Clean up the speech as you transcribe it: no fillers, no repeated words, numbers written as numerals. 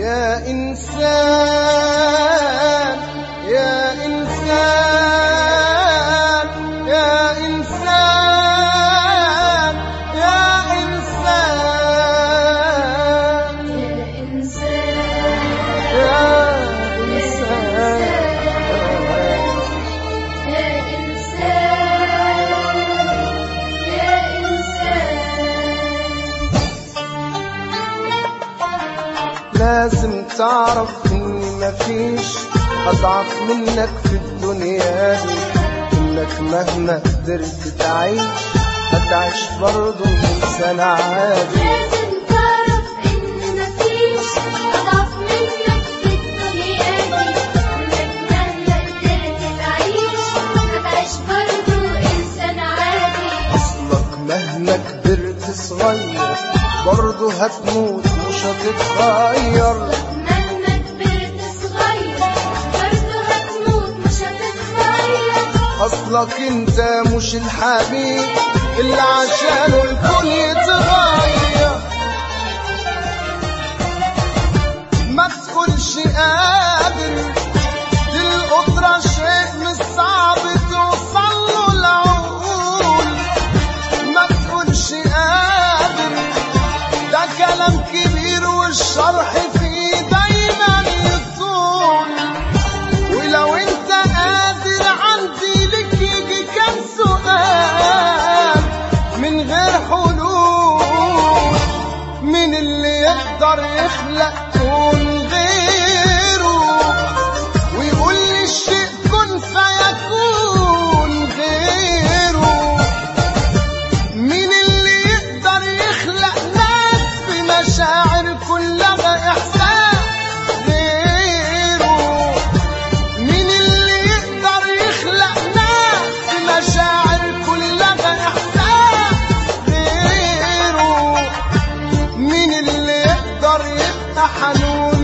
يا إنسان يا إنسان يا إنسان يا إنسان يا إنسان لازم تعرف إني مفيش أضعف منك في الدنيا دي، إنك مهما قدرت تعيش هتعيش برضه إنسان عادي. لازم تعرف إن مفيش أضعف منك في الدنيا دي، إنك مهما قدرت تعيش هتعيش برضه إنسان عادي. أصلك مهما كبرت صغير برضه هتموت مش هتتغير. مهما كبرت صغير برضه هتموت مش هتتغير. أصلك انت مش الحبيب اللي عشانه الكون يتغير. ما تقولش قادر، دي القدرة شيء مش صعب توصله العقول. ما تقولش قادر، ده كلام كبير والشرح فيه دايما يطول. ولو انت قادر عندي لك يجي كام سؤال من غير حلول. مين اللي يقدر يخلق كون غيره ويقول لي الشيء كن فيكون غيره؟ مين اللي يقدر يخلق ناس بمشاعر كلها إحساس غيره؟ مين اللي يقدر يخلق ناس بمشاعر كلها إحساس غيره؟ مين اللي يقدر يبقى حنون